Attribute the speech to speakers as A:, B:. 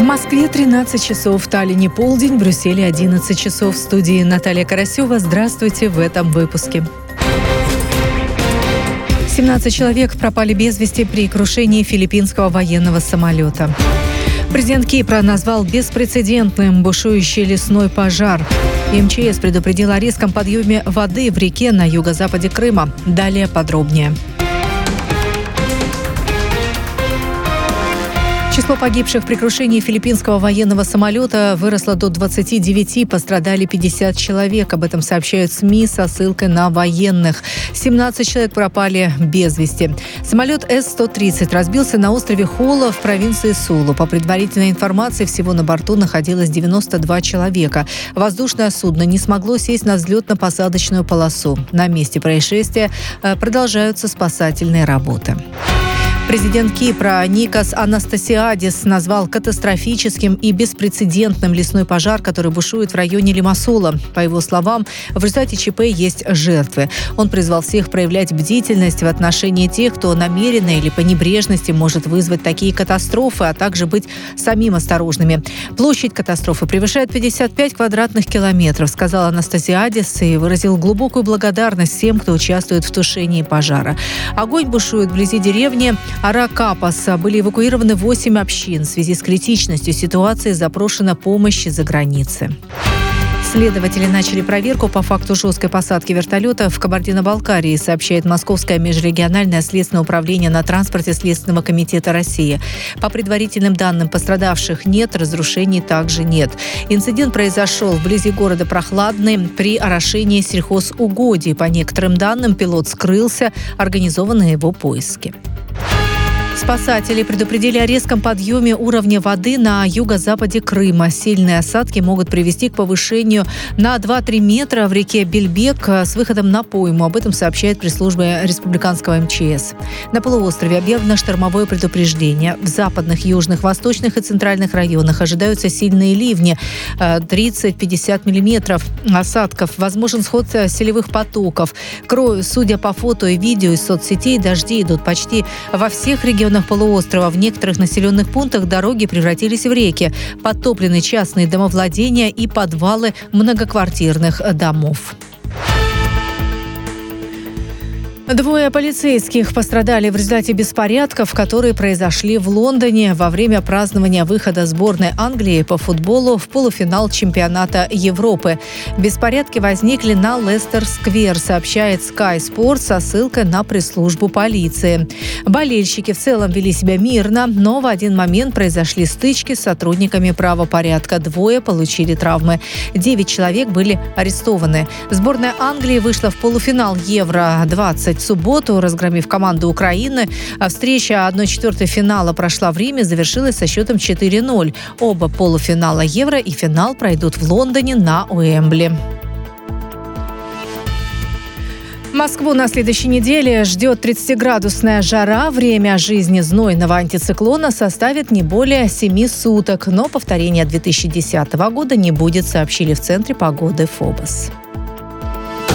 A: Москве 13 часов, в Таллине полдень, в Брюсселе 11 часов. В студии Наталья Карасева. Здравствуйте в этом выпуске. 17 человек пропали без вести при крушении филиппинского военного самолета. Президент Кипра назвал беспрецедентным бушующий лесной пожар. МЧС предупредил о резком подъеме воды в реке на юго-западе Крыма. Далее подробнее. Число погибших при крушении филиппинского военного самолета выросло до 29, пострадали 50 человек. Об этом сообщают СМИ со ссылкой на военных. 17 человек пропали без вести. Самолет С-130 разбился на острове Хола в провинции Сулу. По предварительной информации, всего на борту находилось 92 человека. Воздушное судно не смогло сесть на взлетно-посадочную полосу. На месте происшествия продолжаются спасательные работы. Президент Кипра Никос Анастасиадис назвал катастрофическим и беспрецедентным лесной пожар, который бушует в районе Лимассола. По его словам, в результате ЧП есть жертвы. Он призвал всех проявлять бдительность в отношении тех, кто намеренно или по небрежности может вызвать такие катастрофы, а также быть самим осторожными. Площадь катастрофы превышает 55 квадратных километров, сказал Анастасиадис и выразил глубокую благодарность всем, кто участвует в тушении пожара. Огонь бушует вблизи деревни Аракапас. Были эвакуированы 8 общин. В связи с критичностью ситуации запрошена помощь из-за границы. Следователи начали проверку по факту жесткой посадки вертолета в Кабардино-Балкарии, сообщает Московское межрегиональное следственное управление на транспорте Следственного комитета России. По предварительным данным, пострадавших нет, разрушений также нет. Инцидент произошел вблизи города Прохладный при орошении сельхозугодий. По некоторым данным, пилот скрылся, организованы его поиски. Спасатели предупредили о резком подъеме уровня воды на юго-западе Крыма. Сильные осадки могут привести к повышению на 2-3 метра в реке Бельбек с выходом на пойму. Об этом сообщает пресс-служба республиканского МЧС. На полуострове объявлено штормовое предупреждение. В западных, южных, восточных и центральных районах ожидаются сильные ливни. 30-50 миллиметров осадков. Возможен сход селевых потоков. Судя по фото и видео из соцсетей, дожди идут почти во всех регионах полуострова. В некоторых населенных пунктах дороги превратились в реки. Подтоплены частные домовладения и подвалы многоквартирных домов. 2 полицейских пострадали в результате беспорядков, которые произошли в Лондоне во время празднования выхода сборной Англии по футболу в полуфинал чемпионата Европы. Беспорядки возникли на Лестер-сквер, сообщает Sky Sports со ссылкой на пресс-службу полиции. Болельщики в целом вели себя мирно, но в один момент произошли стычки с сотрудниками правопорядка. 2 получили травмы. 9 человек были арестованы. Сборная Англии вышла в полуфинал Евро-20 в субботу, разгромив команду Украины. Встреча 1/4 финала прошла в Риме, завершилась со счетом 4-0. Оба полуфинала Евро и финал пройдут в Лондоне на Уэмбли. Москву на следующей неделе ждет 30-градусная жара. Время жизни знойного антициклона составит не более 7 суток. Но повторения 2010 года не будет, сообщили в Центре погоды ФОБОС.